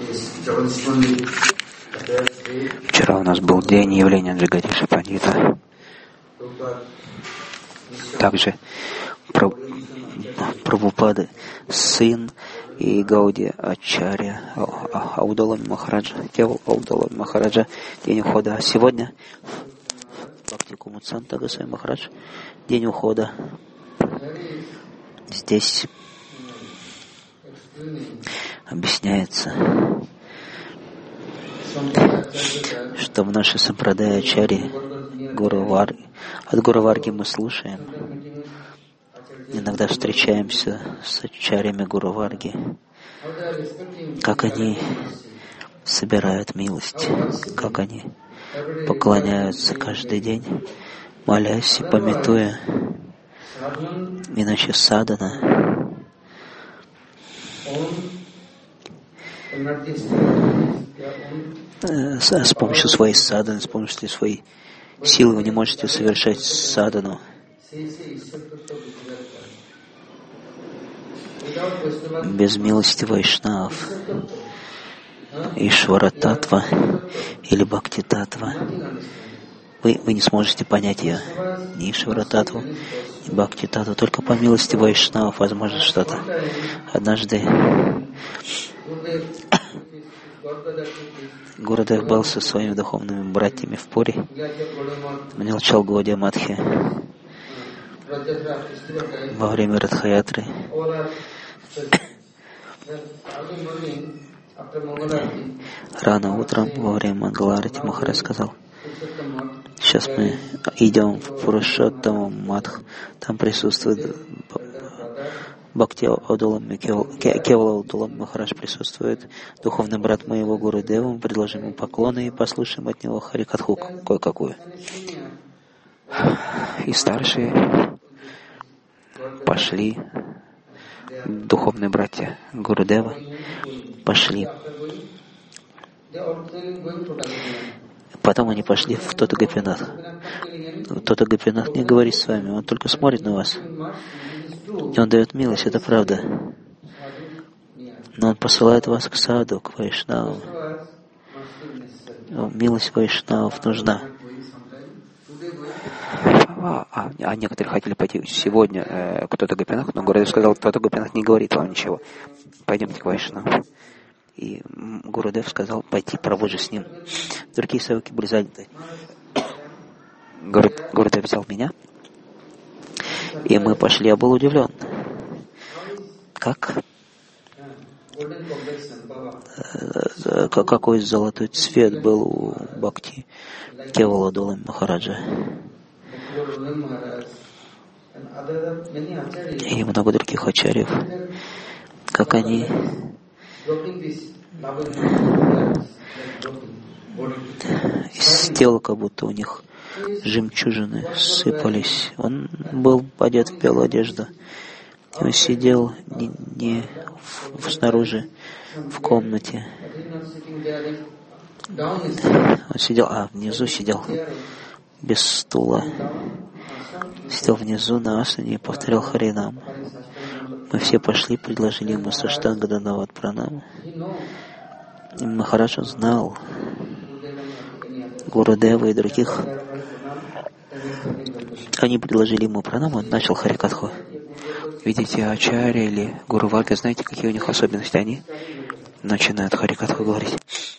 Вчера у нас был день явления Джагадиша Пандита. Также Прабхупады сын и Гауди Ачарья Аудалами Махараджа, Кевал Аудалами Махараджа, день ухода. Сегодня Бхакти Кумуцанта Госвами Махарадж, день ухода. Здесь объясняется, что в нашей сампрадая Ачарьи от Гуру Варги мы слушаем. Иногда встречаемся с ачарьями Гуру Варги, как они собирают милость, как они поклоняются каждый день, молясь и памятуя. Иначе садхана с помощью своей садханы, с помощью своей силы вы не можете совершать садхану. Без милости вайшнав, Ишвара Татва или Бхакти Татва, вы не сможете понять ее. Ни Ишвара Татву, ни Бхакти Татву. Только по милости вайшнав возможно что-то. Однажды Гурудев был со своими духовными братьями в Пури. Начал Гаудия Мадхи во время Радхаятры. Рано утром во время Мангаларати Махарадж сказал: сейчас мы идем в Пурушоттама Мадх, там присутствует Бхакти Аудалами, Кевал Аудалами Махарадж присутствует, духовный брат моего Гурудева, мы предложим ему поклоны и послушаем от него Харикатху кое-какую. И старшие пошли, духовные братья Гурудева пошли. Потом они пошли в Тота Гопинат. Тота Гопинат не говорит с вами, он только смотрит на вас. И он дает милость, это правда. Но он посылает вас к саду, к вайшнавам. Милость вайшнавов нужна. А некоторые хотели пойти сегодня к Тота Гопинат, но Гурудев сказал: Тота Гопинат не говорит вам ничего. Пойдемте к вайшнавам. И Гурудев сказал пойти провожу с ним. Другие севаки были заняты. Гурудев взял меня, и мы пошли. Я был удивлен. Какой золотой цвет был у Бхакти Кевала Аудалами Махараджа. И много других ачарьев, как они из тела, как будто у них жемчужины сыпались. Он был одет в белую одежду. Он сидел не снаружи, в комнате. Он сидел, внизу сидел, без стула. Сидел внизу на асане и повторял Харинам. Мы все пошли, предложили ему саштанга данават пранам. И Махарадж знал Гурудева и других. Они предложили ему пранам, он начал Харикатху. Видите, ачарья или Гуру Варга, знаете, какие у них особенности? Они начинают Харикатху говорить.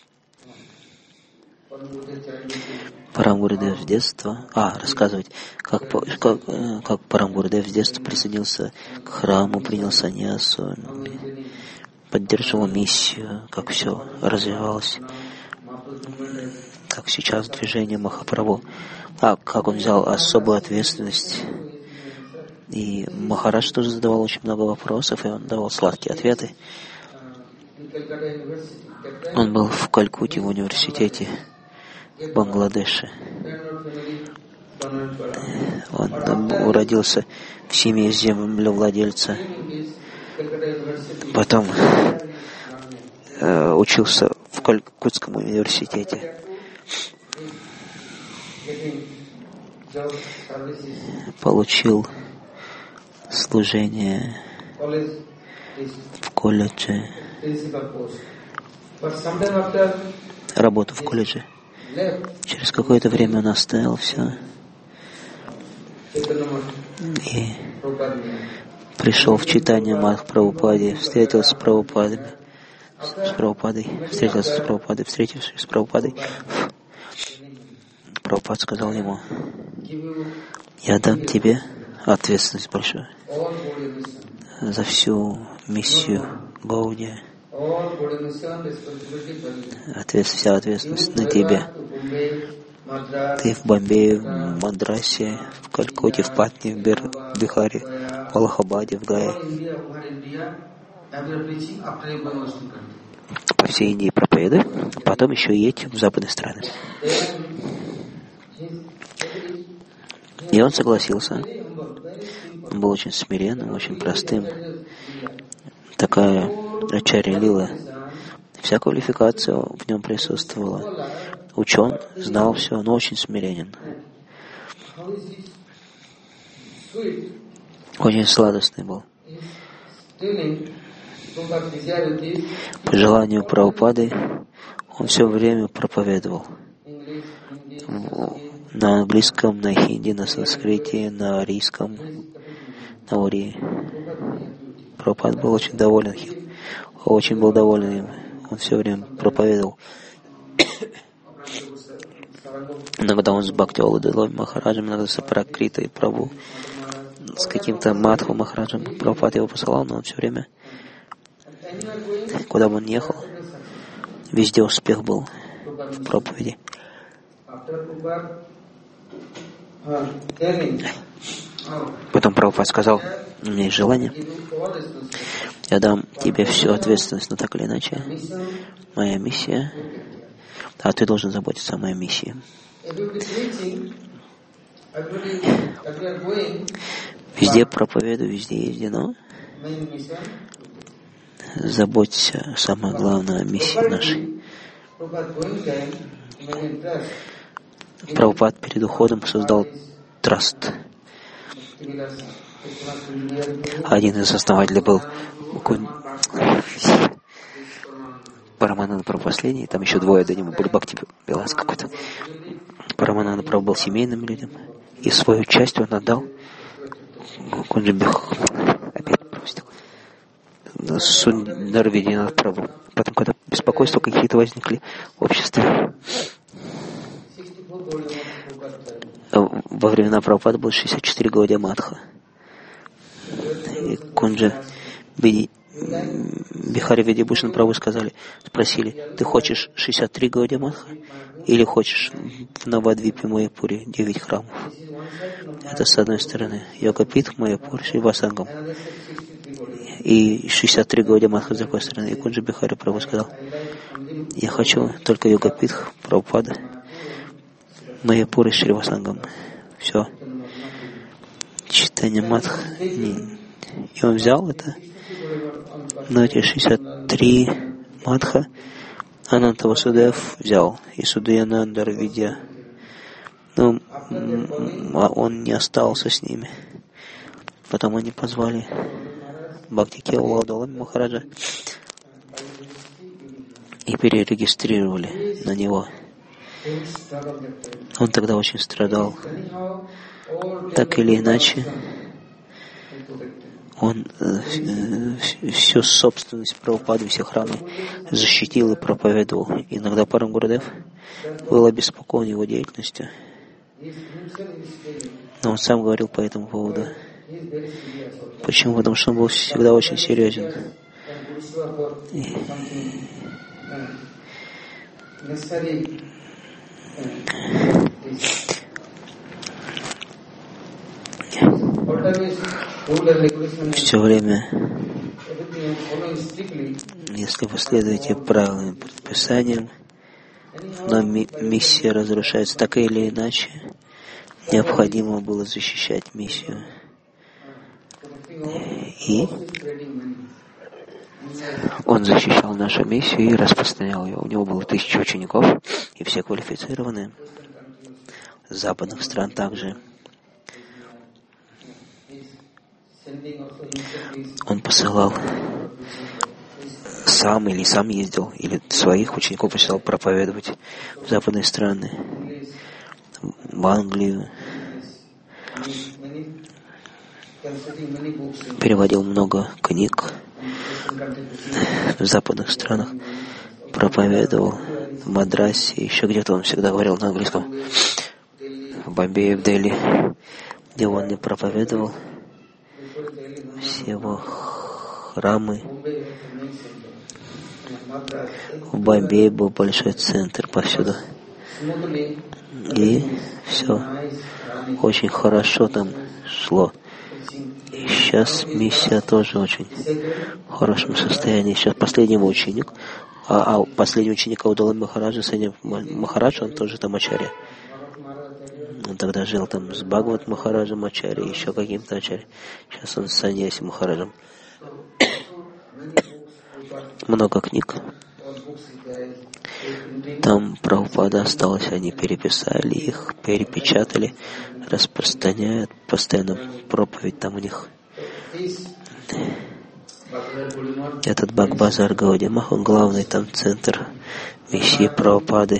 Парам Гурудев с детства, рассказывать, как Парам Гурудев с детства присоединился к храму, принял саньясу, поддерживал миссию, как все развивалось, как сейчас движение Махапрабху, как он взял особую ответственность. И Махарадж тоже задавал очень много вопросов, и он давал сладкие ответы. Он был в Калькутте в университете в Бангладеше. Он родился в семье землевладельца. Потом учился в Калькутском университете. Получил служение в колледже работу в колледже. Через какое-то время он оставил все и пришел в читание Мадх Прабхупаде, встретился с Прабхупадой, встретившись с Прабхупадой, Прабхупад сказал ему: я дам тебе ответственность большую за всю миссию Гауди. Вся ответственность на тебе. Ты в Бомбее, в Мадрасе, в Калькутте, в Патне, в Бихаре, в Аллахабаде, в Гае. По всей Индии проповедуй, потом еще едь в западные страны. И он согласился. Он был очень смиренным, очень простым. Такая ачарья лила. Вся квалификация в нем присутствовала. Учен, знал все, но очень смиренен. Очень сладостный был. По желанию Прабхупады он все время проповедовал. На английском, на хинди, на санскрите, на арийском, на урии. Прабхупад был очень доволен им. Очень был доволен им. Он все время проповедовал. Иногда он с Бхактивалодой Махараджем, иногда с Апракритой Прабху, с каким-то Мадху Махараджем. Прабхупад его посылал, но он все время, куда бы он ни ехал, везде успех был в проповеди. Потом Прабхупад сказал: у меня есть желание, я дам тебе всю ответственность, но так или иначе, моя миссия, а ты должен заботиться о моей миссии. Везде проповедую, везде езди, но заботься, самое главное, о миссии нашей. Прабхупад перед уходом создал траст. Один из основателей был Парамананда Прабху последний, там еще двое до него были, Бхакти Вилас какой-то. Парамананда Прабху был семейным людям, и свою часть он отдал Кунджи опять пропустил. Сундар Видинат Прабху. Потом, когда беспокойства какие-то возникли в обществе, во времена Прабхупады было 64 Гаудия Мадха. И Кунджи Бихари Видибушан Прабху спросили: ты хочешь 63 Гаудия Мадха или хочешь в Навадвипе Майяпуре 9 храмов? Это с одной стороны Йогапит, Майяпур, Шривасангам. И 63 Гаудия Мадха с другой стороны. И Кунджи Бихари Прабху сказал: я хочу только Йогапит, Прабхупада, Майяпур и Шривасангам. Все. Читание Мадх. И он взял это. Но эти 63 Мадха Ананта Васудев взял. И Судуянандар Видья. Но он не остался с ними. Потом они позвали Бхакти Келавадола Махараджа и перерегистрировали на него. Он тогда очень страдал. Так или иначе, он всю собственность Прабхупады, все храмы защитил и проповедовал. Иногда Парам Гурудев был обеспокоен его деятельностью. Но он сам говорил по этому поводу. Почему? Потому что он был всегда очень серьезен. Все время, если вы следуете правилам и предписаниям, но миссия разрушается так или иначе, необходимо было защищать миссию. И он защищал нашу миссию и распространял ее. У него было 1000 учеников, и все квалифицированные. С западных стран также. Он посылал сам ездил, или своих учеников посылал проповедовать в западные страны, в Англию. Переводил много книг в западных странах, проповедовал в Мадрасе, еще где-то он всегда говорил на английском, в Бомбее, в Дели, где он и проповедовал. Все его храмы. В Бомбее был большой центр повсюду. И все очень хорошо там шло. И сейчас миссия тоже очень в хорошем состоянии. Сейчас последний ученик, последний ученик Аудала Махараджа, Махарадж, он тоже там ачарья. Он тогда жил там с Бхагават Махараджем ачарья, еще каким-то ачарья. Сейчас он с Саньяси Махараджем. Много книг. Там Прабхупада осталось, они переписали их, перепечатали, распространяют, постоянно проповедь там у них. Этот Бхагбазар Гаудия Мах, он главный там центр миссии Прабхупады.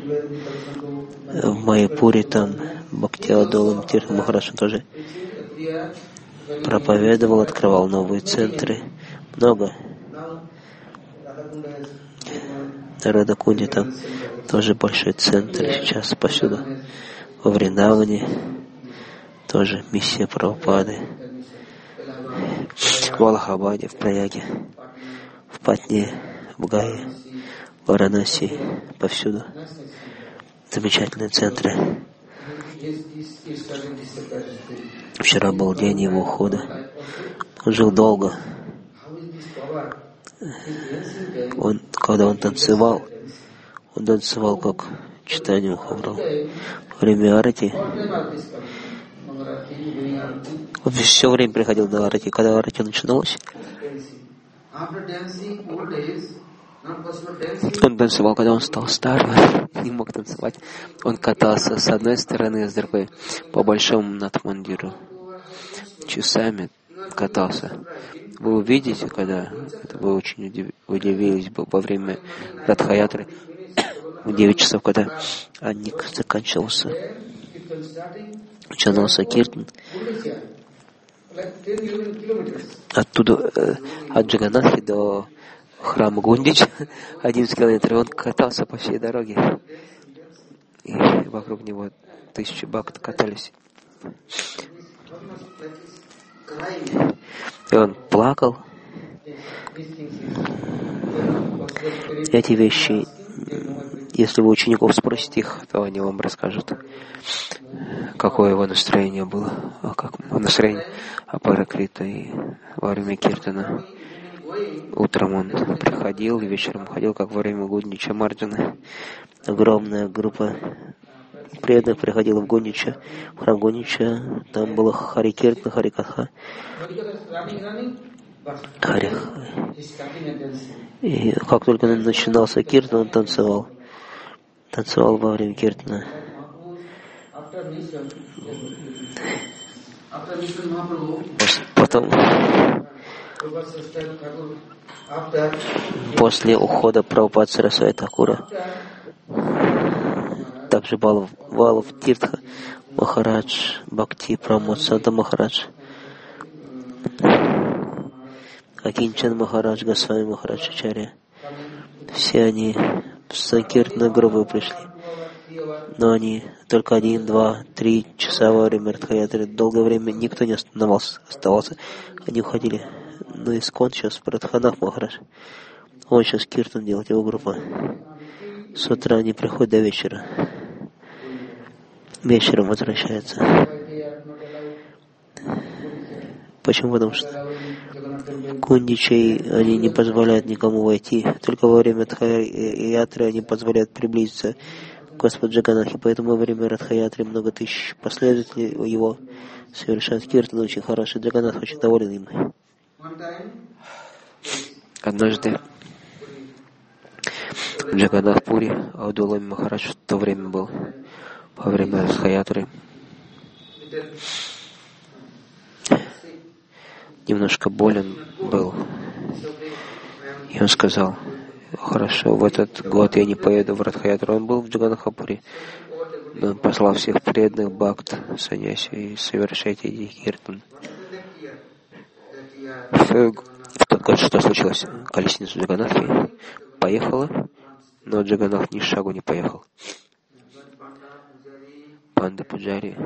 В Майяпуре там Бхактиадолам Тиртха Махарадж тоже проповедовал, открывал новые центры. Много. Радакунде там тоже большой центр сейчас повсюду. Во Вриндаване тоже миссия Прабхупады. В Аллахабаде, в Праяге, в Патне, в Гае, в Варанаси, повсюду. Замечательные центры. Вчера был день его ухода. Он жил долго. Когда он танцевал как читание Махапрабху. Во время арати он все время приходил на арати. Когда арати начиналась, он танцевал, когда он стал старым, не мог танцевать. Он катался с одной стороны, с другой, по большому Натхмандиру. Часами катался. Вы увидите, когда это вы очень удивились во время Радха-ятры, в 9 часов, когда Анник заканчивался, начинался Киртан. Оттуда, от Джаганнатхи до храма Гундича, 11 километров, он катался по всей дороге. И вокруг него 1000 бхакт катались. И он плакал. Эти вещи, если вы учеников спросите их, то они вам расскажут, какое его настроение было, как настроение Апаракрита и во время Киртана. Утром он приходил, вечером уходил, как во время Гундича Марджана. Огромная группа преданных приходила в Гундича, в храм Гундича. Там было Хари Киртана, Хари Катха. И как только начинался Киртан, он танцевал. Танцевал во время Киртана. Потом, после ухода Прабхупады Сарасвати Thakura, также Балав Тиртха Махарадж, Бхакти Прамод Санта Махарадж, Акинчан Махарадж, Госвами Махарадж Ачарья, все они в Санкиртана группы пришли. Но они только 1, 2, 3 часа во время Радха-ятры. Долгое время никто не оставался. Они уходили. Но Искон сейчас в Радханах Махарадж. Он сейчас Киртан делает, его группа. С утра они приходят до вечера. Вечером возвращаются. Почему? Потому что Гундичей они не позволяют никому войти. Только во время Радха-ятры они позволяют приблизиться к Господу Джаганнатхе. Поэтому во время Радха-ятры много тысяч последователей его совершают Киртан очень хороший. Джаганнатх очень доволен им. Однажды в Джаганнатхпури Аудула Махарадж в то время был, во время Радха-ятры. Немножко болен был. И он сказал: хорошо, в этот год я не поеду в Радхаятру. Он был в Джаганнатхапуре, но он послал всех преданных бхакт, саньяси, и совершайте киртан. В тот год что случилось? Колесница Джаганнатхи поехала, но Джаганнатх ни шагу не поехал. Панда Пуджари,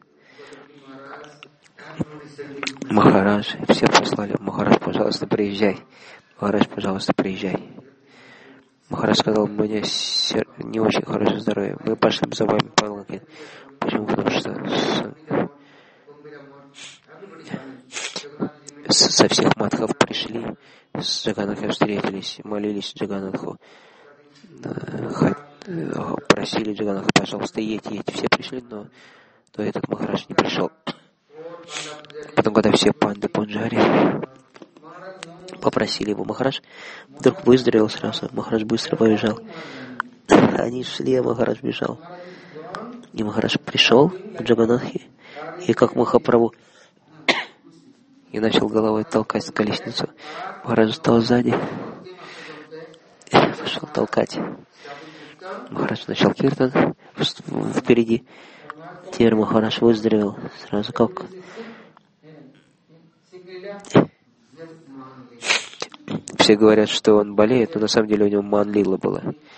Махарадж, все послали: Махарадж, пожалуйста, приезжай. Махарадж, пожалуйста, приезжай. Махарадж сказал: у меня не очень хорошее здоровье. Мы пошли за вами, Павлакин. Почему? Потому что со всех матхов пришли, с Джаганнатхом встретились, молились Джаганнатху, просили Джаганнатха: пожалуйста, едь. Все пришли, но этот Махарадж не пришел. Потом, когда все панды Пунджари попросили его, Махарадж вдруг выздоровел сразу. Махарадж быстро побежал. Они шли, а Махарадж бежал. И Махарадж пришел к Джаганнатхе, и как Махапрабху, и начал головой толкать колесницу. Махарадж стал сзади, пошел толкать. Махарадж начал киртан впереди. Теперь Махарадж выздоровел сразу как. Все говорят, что он болеет, но на самом деле у него манлила была.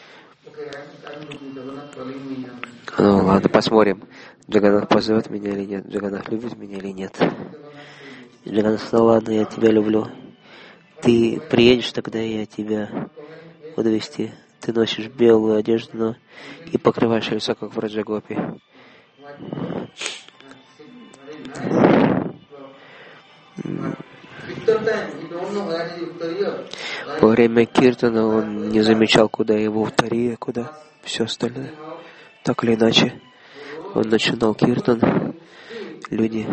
Ну ладно, посмотрим, Джаганнатх позовет меня или нет, Джаганнатх любит меня или нет. Джаганнатх сказал: ладно, я тебя люблю. Ты приедешь, тогда я тебя буду везти. Ты носишь белую одежду, но и покрываешь лицо, как в Раджагопи. Во время киртана он не замечал, куда его уттария, куда все остальное. Так или иначе, он начинал киртан, люди,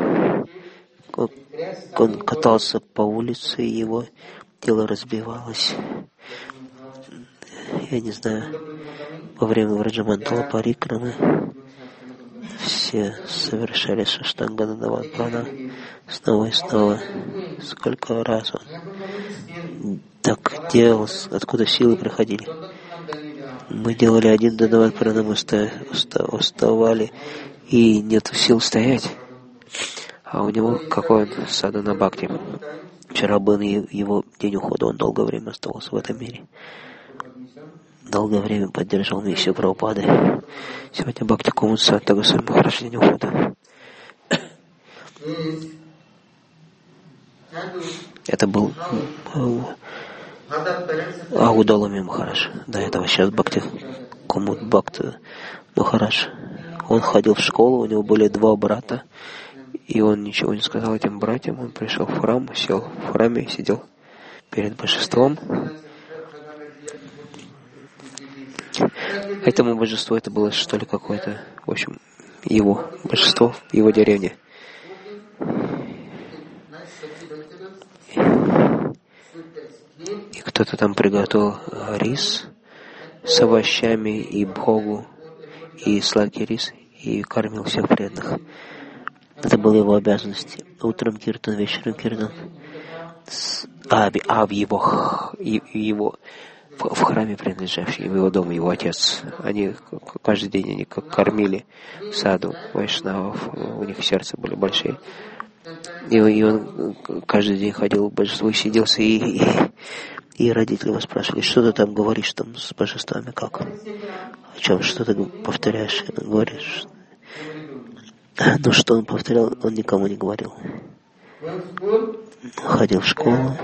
он катался по улице, и его тело разбивалось. Я не знаю, во время Враджамандала Парикрамы все совершали Саштанга Нандаван Прана снова и снова. Сколько раз он так делал, откуда силы приходили. Мы делали один Дандаван Прана, мы уставали, и нет сил стоять. А у него какой он садхана бхакти. Вчера был его день ухода, он долгое время оставался в этом мире. Долгое время поддерживал миссию Прабхупады. Сегодня Бхакти Кумуд Санта Госвами Махарадж день ухода. Это был Агудалами Махарадж. До этого сейчас Бхакти Кумуд Бхакти Махарадж. Он ходил в школу, у него были 2 брата, и он ничего не сказал этим братьям. Он пришел в храм, сел в храме и сидел перед божеством. Этому божеству это было что ли какое-то, в общем, его божество в его деревне. И кто-то там приготовил рис с овощами и бхогу, и сладкий рис, и кормил всех преданных. Это была его обязанность. Утром киртан, вечером киртан. В храме, принадлежащий в его дому, его отец. Они каждый день кормили саду вайшнавов, у них сердца были большие. И он каждый день ходил к божеству и сиделся, и родители его спрашивали: что ты там говоришь там с божествами, как? О чем, что ты повторяешь, говоришь? Но что он повторял, он никому не говорил. Ходил в школу,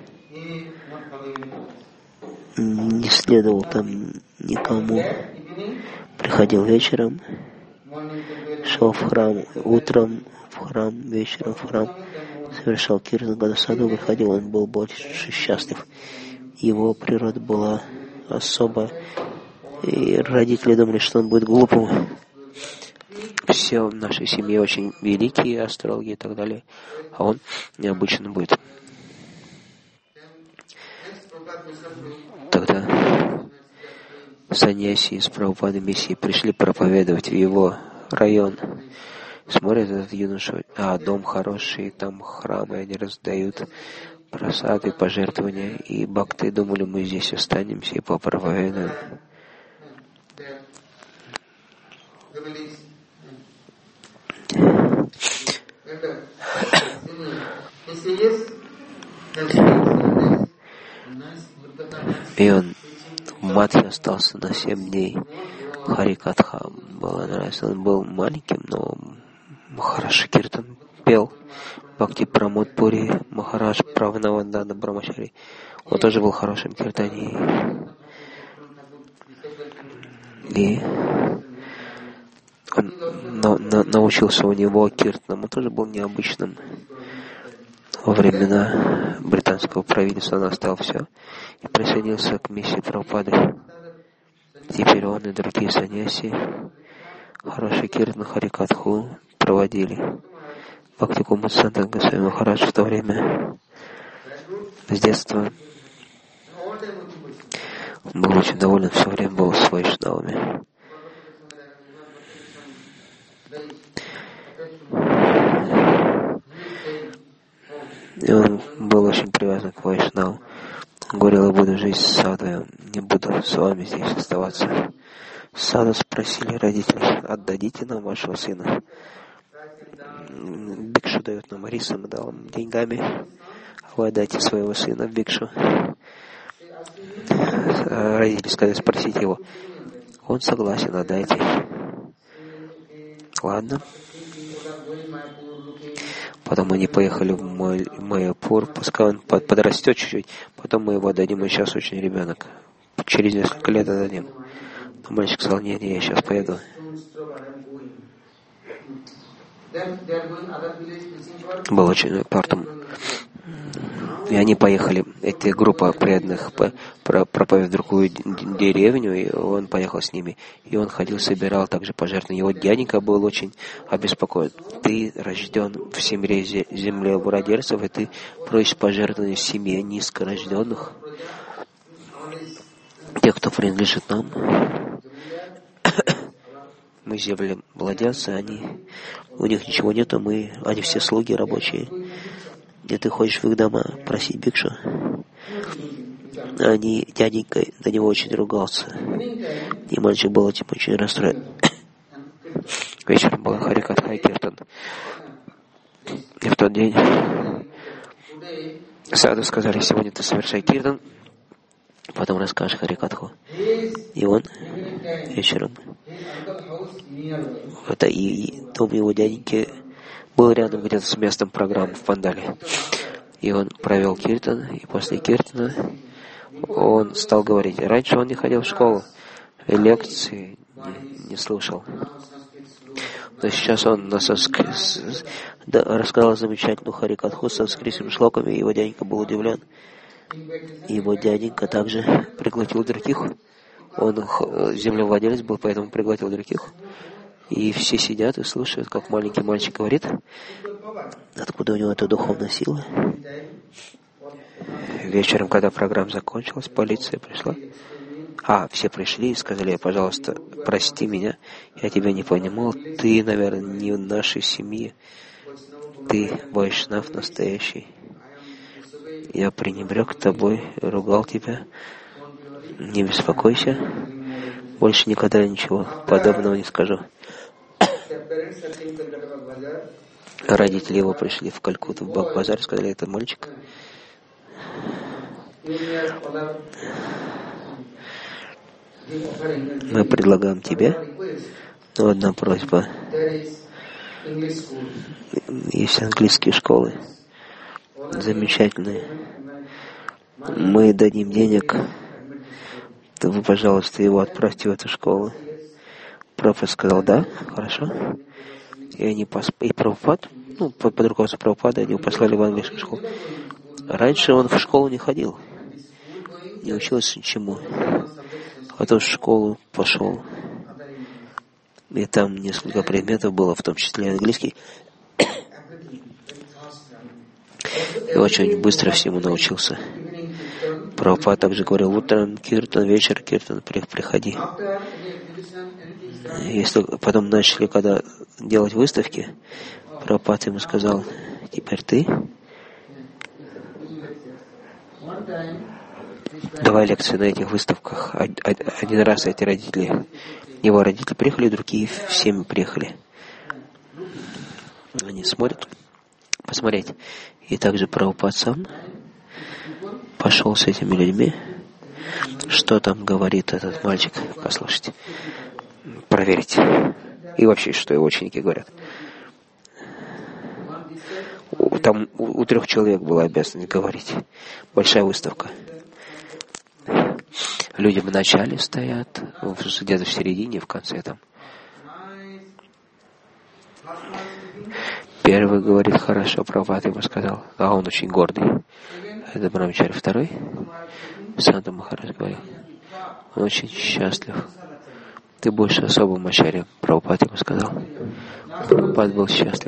не следовал там никому, приходил вечером, шел в храм утром, в храм вечером, в храм, совершал киртан, когда саду выходил, он был больше счастлив. Его природа была особая, и родители думали, что он будет глупым. Все в нашей семье очень великие астрологи и так далее, а он необычно будет. Тогда саньяси из Прабхупады миссии пришли проповедовать в его район. Смотрят этот юноша: дом хороший, там храмы, они раздают просады, пожертвования, и бхакты думали, мы здесь останемся и попроповедуем. И он в Матхе остался на 7 дней. Харикатха было нравится. Он был маленьким, но хорошо киртан пел. Бхакти Прамод Пури Махарадж Праванавандана Брамачари. Он тоже был хорошим киртанией. И он научился у него киртанам. Он тоже был необычным. Во времена британского правительства он оставил все и присоединился к миссии Прабхупады. Теперь он и другие саньяси хороший киртан Харикатху проводили. Бхактикумар Санта Госвами Махарадж в то время с детства был очень доволен, все время был с вайшнавами. И он был очень привязан к вайшнаву. Он говорил, я буду жить с садой, не буду с вами здесь оставаться. Саду спросили родители, отдадите нам вашего сына. Бикшу дает нам риса, мы дал им деньгами, а вы отдайте своего сына в бикшу. Родители сказали, спросите его. Он согласен, отдайте. Ладно. Потом они поехали в Майяпур, пускай он подрастет чуть-чуть, потом мы его отдадим, он сейчас очень ребенок. Через несколько лет отдадим. Но мальчик сказал, нет, я сейчас поеду. Был очень потом. И они поехали, эта группа преданных проповедовать в другую деревню, и он поехал с ними. И он ходил, собирал также пожертвования. Его дяденька был очень обеспокоен. Ты рожден в земле владельцев, и ты просишь пожертвования семье низкорожденных, тех, кто принадлежит нам. Мы земли владельцы, у них ничего нету, они все слуги рабочие. И ты ходишь в их дома просить бикшу. Дяденька на него очень ругался. И мальчик был этим очень расстроен. Вечером была Харикатха и Киртан. И в тот день саду сказали, сегодня ты совершай Киртан, потом расскажешь Харикатху. И он вечером, это и дом его дяденьки был рядом где-то с местом программы в Пандале. И он провел киртан, и после киртана он стал говорить. Раньше он не ходил в школу, лекции не слушал. Но сейчас он рассказал замечательную Харикатху с санскритскими шлоками, и его дяденька был удивлен. И его дяденька также пригласил других. Он землевладелец был, поэтому пригласил других. И все сидят и слушают, как маленький мальчик говорит, откуда у него эта духовная сила. Вечером, когда программа закончилась, полиция пришла. Все пришли и сказали, пожалуйста, прости меня, я тебя не понимал, ты, наверное, не в нашей семье, ты вайшнав настоящий. Я пренебрег тобой, ругал тебя, не беспокойся, больше никогда ничего подобного не скажу. Родители его пришли в Калькутту, в Баг-базар, сказали, это мальчик. Мы предлагаем тебе, но одна просьба. Есть английские школы, замечательные. Мы дадим денег, то вы, пожалуйста, его отправьте в эту школу. Прабхупад сказал, да, хорошо. И они Прабхупад, под руководством Прабхупада, они его послали в английскую школу. Раньше он в школу не ходил, не учился ничему. Потом в школу пошел. И там несколько предметов было, в том числе английский. И очень быстро всему научился. Прабхупад также говорил, утром киртан, вечер киртан, приходи. Если потом начали, когда делать выставки, Прабхупад ему сказал, теперь ты давая лекции на этих выставках. Один раз эти родители, его родители приехали, другие всеми приехали. Они смотрят, посмотреть. И также Прабхупад сам пошел с этими людьми. Что там говорит этот мальчик? Послушайте. Проверить. И вообще, что его ученики говорят. Там у 3 человек была обязанность говорить. Большая выставка. Люди в начале стоят, где-то в середине, в конце там. Первый говорит, хорошо, Прабхупад ему сказал, а он очень гордый. Это Брамачари. Второй, Санта Махарадж говорил, он очень счастлив. Ты будешь особым ачарьей, Прабхупад ему сказал. Прабхупад был счастлив.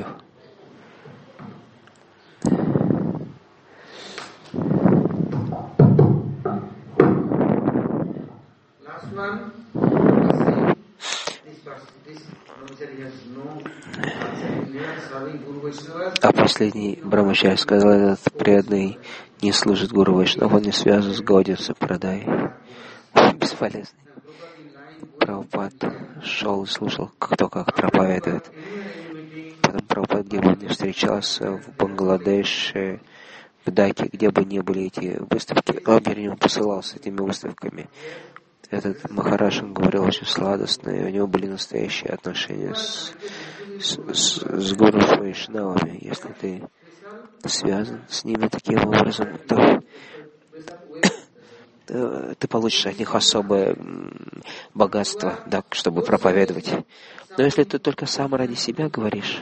А последний Брамачарья сказал, этот преданный не служит Гуру Вайшнав, он не связан с Гаудия Прадай. Бесполезный. Прабхупад шел и слушал, кто как проповедует. Потом Прабхупад, где бы он ни встречался, в Бангладеше, в Даке, где бы ни были эти выставки, он ему посылал с этими выставками. Этот Махарадж, он говорил очень сладостно, и у него были настоящие отношения с Гуру Вайшнавами. Если ты связан с ними таким образом, то ты получишь от них особое богатство, да, чтобы проповедовать. Но если ты только сам ради себя говоришь,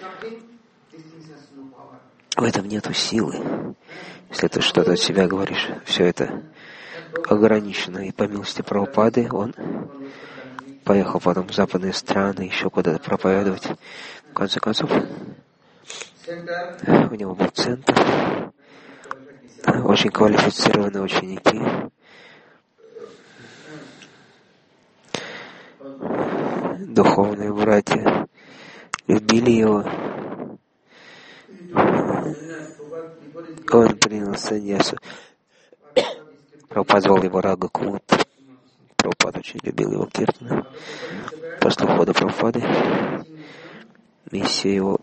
в этом нету силы. Если ты что-то от себя говоришь, все это ограничено. И по милости Прабхупады он поехал потом в западные страны, еще куда-то проповедовать. В конце концов, у него был центр, очень квалифицированные ученики. Духовные братья любили его. Он принял саньясу. Прабхупад звал его Рага Кумут. Прабхупад очень любил его киртаны. После ухода Прабхупады миссия его...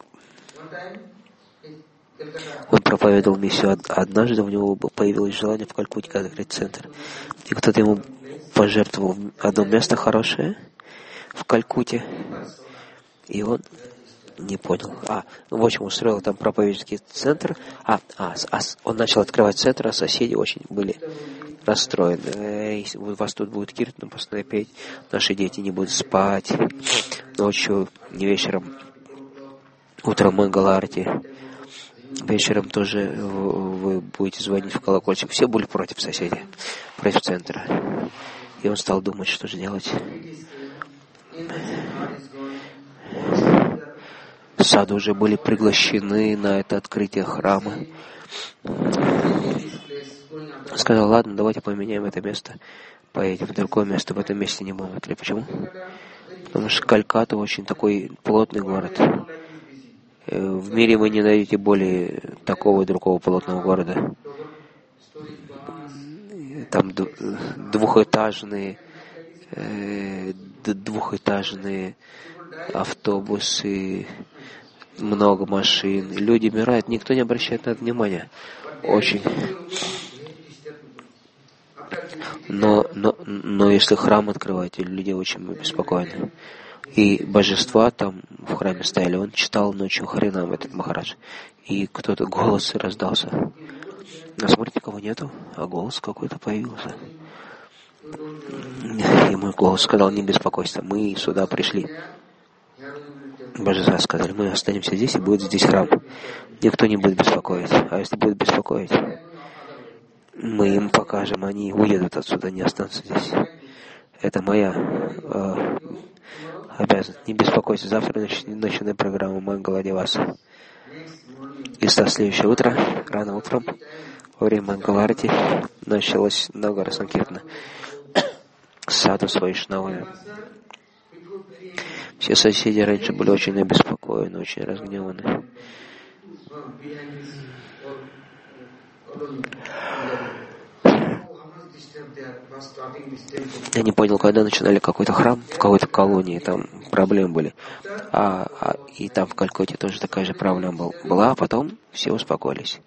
Он проповедовал миссию однажды, у него появилось желание в Калькутте открыть центр. И кто-то ему пожертвовал одно место хорошее в Калькутте. И он не понял. В общем, устроил там проповеднический центр. Он начал открывать центр, а соседи очень были расстроены. У вас тут будет киртан постоянно петь, наши дети не будут спать. Ночью, не вечером, утром Мангаларти. Вечером тоже вы будете звонить в колокольчик. Все были против соседей, против центра. И он стал думать, что же делать. Саду уже были приглашены на это открытие храма. Сказал, ладно, давайте поменяем это место, поедем в другое место, в этом месте не будем открыть. Почему? Потому что Калькатта очень такой плотный город. В мире вы не найдете более такого и другого плотного города. Там двухэтажные автобусы, много машин, люди умирают, никто не обращает на это внимания. Очень. Но если храм открываете, люди очень беспокойны. И божества там в храме стояли, он читал ночью Харинам, этот Махарадж. И кто-то голос раздался. А смотрите, кого нету, а голос какой-то появился. И мой голос сказал, не беспокойся, мы сюда пришли. Божества сказали, мы останемся здесь, и будет здесь храм. Никто не будет беспокоить. А если будет беспокоить, мы им покажем, они уедут отсюда, не останутся здесь. Это моя обязанность. Не беспокойся, завтра начинай программу Мангала Деваса. И со следующего утра, рано утром, во время Мангаларти, началось Нагара Санкиртана. Саду с Вайшнавами. Все соседи раньше были очень обеспокоены, очень разгневаны. Я не понял, когда начинали какой-то храм в какой-то колонии, там проблемы были. И там в Калькутте тоже такая же проблема была, а потом все успокоились.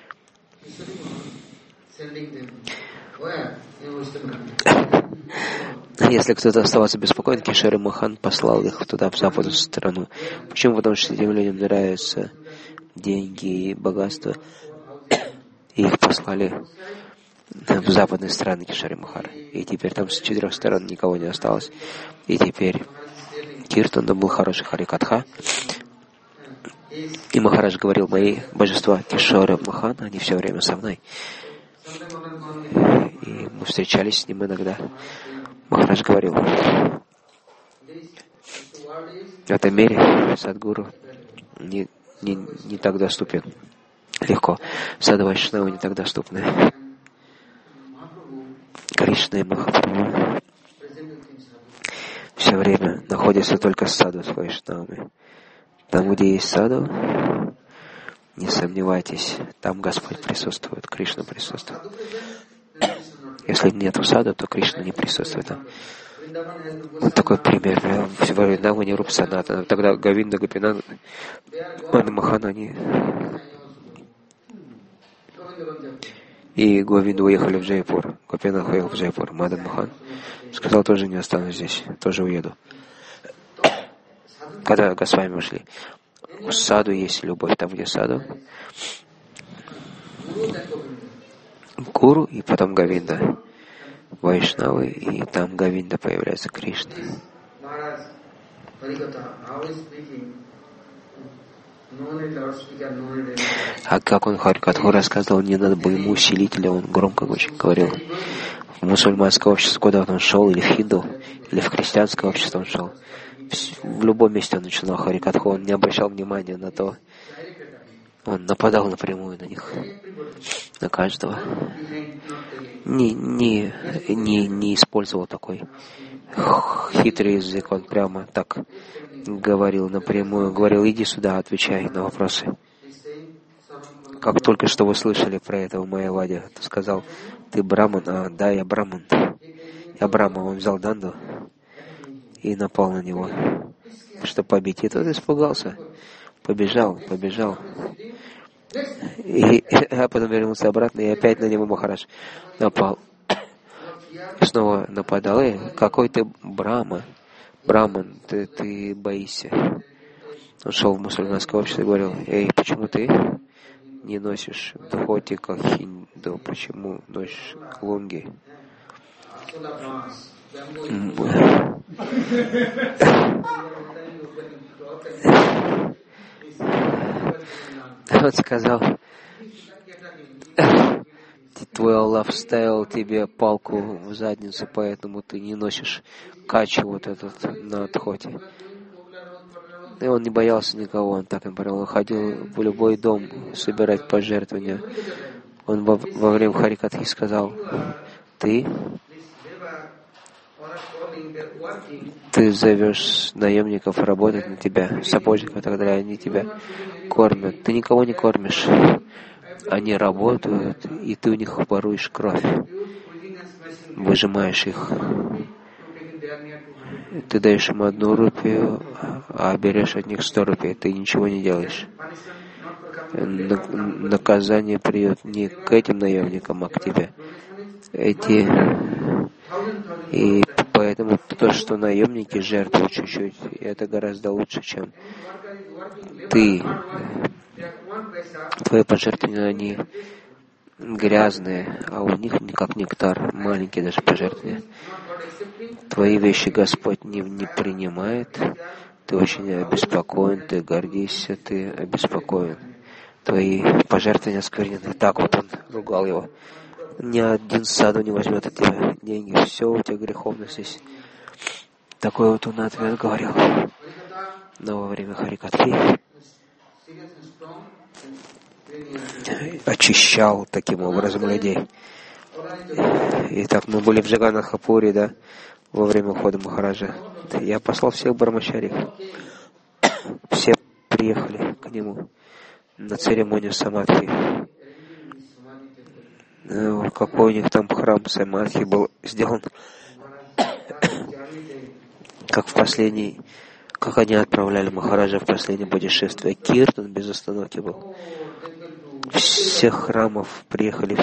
Если кто-то оставался беспокоен, Кишори Махан послал их туда, в западную страну. Почему? Потому что этим людям нравятся деньги и богатство. И их послали в западные страны Кишори Махара. И теперь там с 4 сторон никого не осталось. И теперь Киртан был хороший Харикатха. И Махарадж говорил: мои божества Кишори Махан, они все время со мной. И мы встречались с ним иногда. Махарадж говорил: в этом мире Садгуру не так доступен легко. Саду Вайшнавы не так доступны. Кришна и Махапрабху все время находятся только с саду с Вайшнавами. Там, где есть саду, не сомневайтесь, там Господь присутствует, Кришна присутствует. Если нет саду, то Кришна не присутствует там. Вот такой пример. В Вриндаване Руп Санатана. Тогда Говинда, Гопинат, Мада Махан, они и Говинда уехали в Джайпур. Гопинат уехал в Джайпур. Мада Махан сказал: тоже не останусь здесь, тоже уеду. Когда Госвами ушли, в саду есть любовь, там, где саду, Гуру, и потом Говинда, Вайшнавы, и там Говинда появляется Кришна. А как он Харикатху рассказывал, не надо было ему усилителя, он громко очень говорил. В мусульманское общество, куда он шел, или в хинду, или в христианское общество он шел, в любом месте он начинал Харикатху, он не обращал внимания на то, он нападал напрямую на них, на каждого. Не использовал такой хитрый язык, он прямо так говорил напрямую, говорил: иди сюда, отвечай на вопросы. Как только что вы слышали про этого Майявади, то сказал: ты браман? А, да, я браман. Я Брахма. Он взял данду и напал на него, чтобы побить. И тот испугался, побежал. А потом вернулся обратно, и опять на него Махарадж напал. Снова нападал: какой ты Браман, ты боишься. Он шел в мусульманское общество и говорил: почему ты не носишь дхоти, как хинду, почему носишь лунги? Он сказал: твой Аллах вставил тебе палку в задницу, поэтому ты не носишь качу вот этот на дхоти. И он не боялся никого, он так им говорил. Он ходил в любой дом собирать пожертвования. Он во время Харикатхи сказал: ты зовешь наемников работать на тебя, сапожников и так далее, они тебя кормят. Ты никого не кормишь. Они работают, и ты у них воруешь кровь, выжимаешь их. Ты даешь им 1 рупию, а берешь от них 100 рупий. Ты ничего не делаешь. Наказание придет не к этим наемникам, а к тебе. И поэтому то, что наемники жертвуют чуть-чуть, это гораздо лучше, чем ты. Твои пожертвования, они грязные, а у них как нектар, маленькие даже пожертвования. Твои вещи Господь не принимает, ты очень обеспокоен, ты гордишься, ты обеспокоен. Твои пожертвования осквернены. Так вот он ругал его. Ни один саду не возьмет от тебя деньги, все у тебя греховно здесь. Такой вот он ответ говорил. Но во время Харикатхи очищал таким образом людей. Итак, мы были в Джаганнатхапуре, да, во время ухода Махараджа. Я послал всех брамачарьев. Все приехали к нему на церемонию самадхи. какой у них там храм Самадхи был сделан, как они отправляли Махараджа в последнее путешествие. Киртан без остановки был. Всех храмов приехали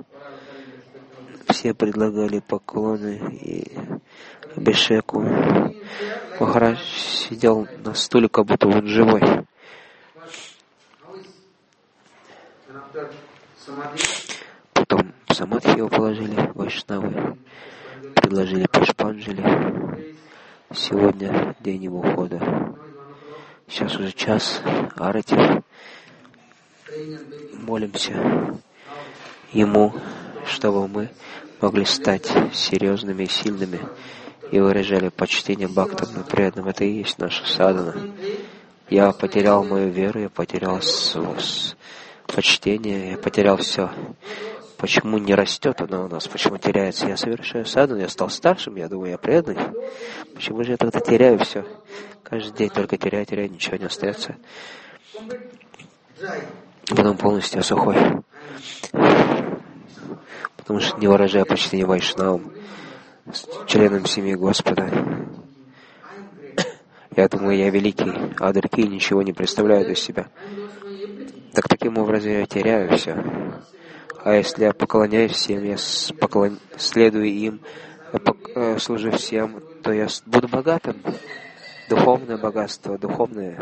все предлагали поклоны и абишеку. Махарадж сидел на стуле, как будто он живой. Потом в самадхи его положили, вайшнавы предложили пушпанджали. Сегодня день его ухода. Сейчас уже час арати. Молимся ему, чтобы мы могли стать серьезными и сильными и выражали почтение бхактам и преданным. Это и есть наша садхана. Я потерял мою веру, я потерял почтение, я потерял все. Почему не растет она у нас? Почему теряется? Я совершаю садхану, я стал старшим, я думаю, я преданный. Почему же я тогда теряю все? Каждый день только теряю, ничего не остается. Потом полностью я сухой. Потому что не выражаю почтение вайшнавам, членам семьи Господа. Я думаю, я великий, а другие ничего не представляют из себя. Так таким образом я теряю все. А если я поклоняюсь всем, я следую им, служу всем, то я буду богатым. Духовное богатство, духовное.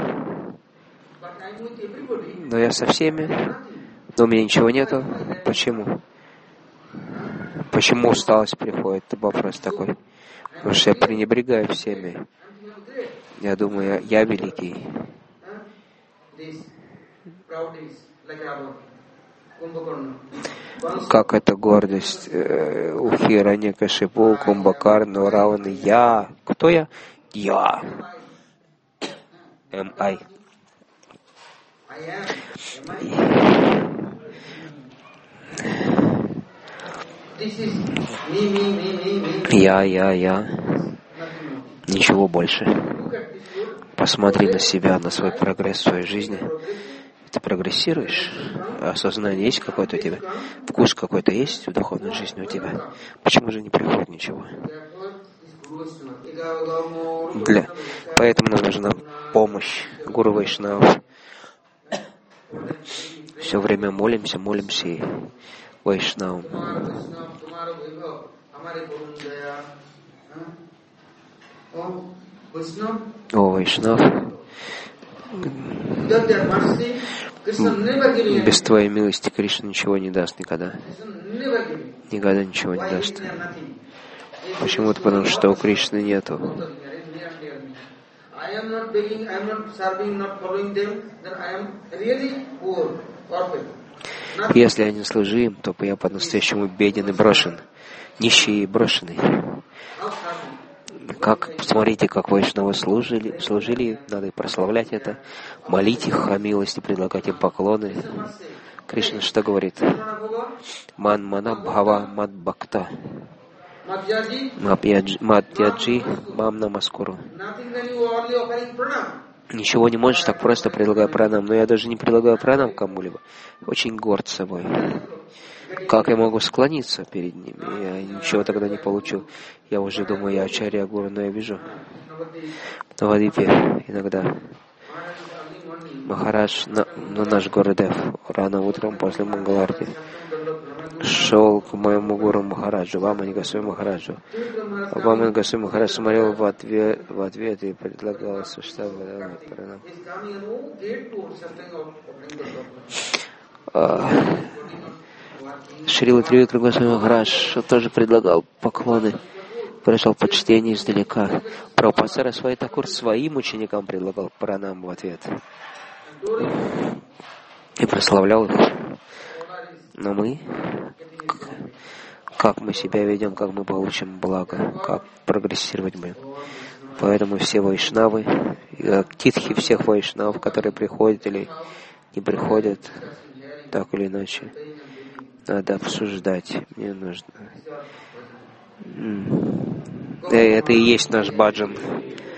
Но я со всеми, но у меня ничего нету. Почему? Почему усталость приходит? Это вопрос такой. Потому что я пренебрегаю всеми. Я думаю, я великий. Как эта гордость у Хираньякашипу, Кумбакарна, Раваны. Я. Кто я? Я. М.I. Я. Ничего больше. Посмотри на себя, на свой прогресс в своей жизни. Ты прогрессируешь? Осознание есть какое-то у тебя? Вкус какой-то есть в духовной жизни у тебя? Почему же не приходит ничего? Поэтому нам нужна помощь Гуру Вайшнав. Все время молимся и Вайшнавам. О, Вайшнав, без Твоей милости Кришна ничего не даст никогда. Никогда ничего не даст. Почему-то потому, что у Кришны нету. Если я не служу им, то я по-настоящему беден и брошен, нищий и брошенный. Посмотрите, как вайшнавы служили, надо прославлять это, молить их о милости, предлагать им поклоны. Кришна что говорит? Ман мана бхава мад бхакта. Мадьяджи мам намаскуру. Ничего не можешь, так просто предлагаю пранам. Но я даже не предлагаю пранам кому-либо. Очень горд собой. Как я могу склониться перед ними? Я ничего тогда не получу. Я уже думаю, я ачарья гуру, но я вижу. В Навадвипе иногда Махарадж, наш Гурудев, рано утром после Мангаларти шел к моему гуру Махараджу, Вамани Госвами Махараджу. Вамани Госвами Махарадж смотрел в ответ и предлагал суштаву пранам. Шрила Тривикра Госвами Махарадж тоже предлагал поклоны, выражал почтение издалека. Прабхупада Сарасвати Такур своим ученикам предлагал пранам в ответ и прославлял их. Но мы, как мы себя ведем, как мы получим благо, как прогрессировать будем. Поэтому все вайшнавы, титхи всех вайшнавов, которые приходят или не приходят, так или иначе, надо обсуждать. Мне нужно. Это и есть наш баджан.